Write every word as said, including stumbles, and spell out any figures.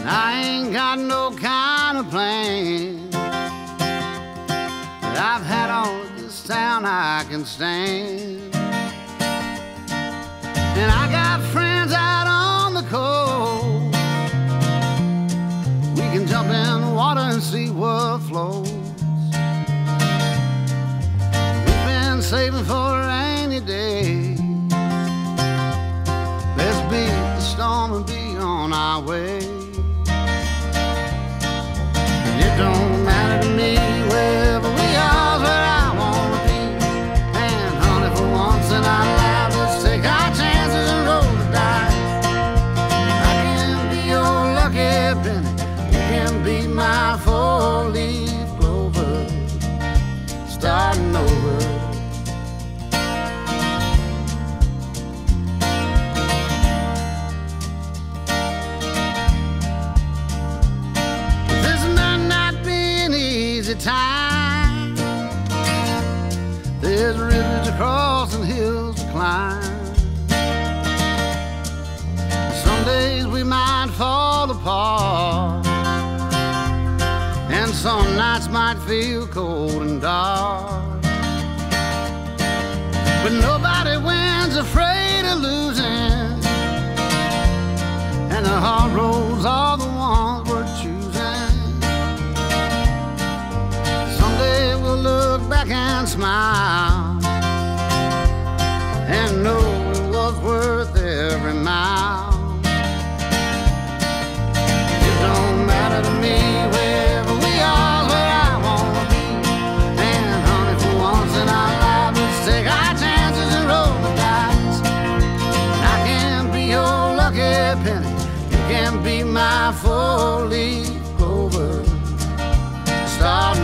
I ain't got no kind of plan that I've had all of this town I can stand. And I got friends out on the coast. We can jump in the water and see what flows. We've been saving for a rainy day. Let's beat the storm and be on our way. And it don't matter to me wherever we are, where I wanna be. And honey, for once in our lives, let's take our chances and roll the dice. I can be your lucky penny, you can be my four-leaf clover, starting over. Time. There's rivers to cross and hills to climb. Some days we might fall apart, and some nights might feel cold and dark. But nobody wins afraid of losing, and the hard roads are the ones we're choosing. Look back and smile and know it was worth every mile. It don't matter to me wherever we are, where I wanna be. And honey, for once in our lives, let's take our chances and roll the dice. And I can be your lucky penny, you can be my four-leaf clover, start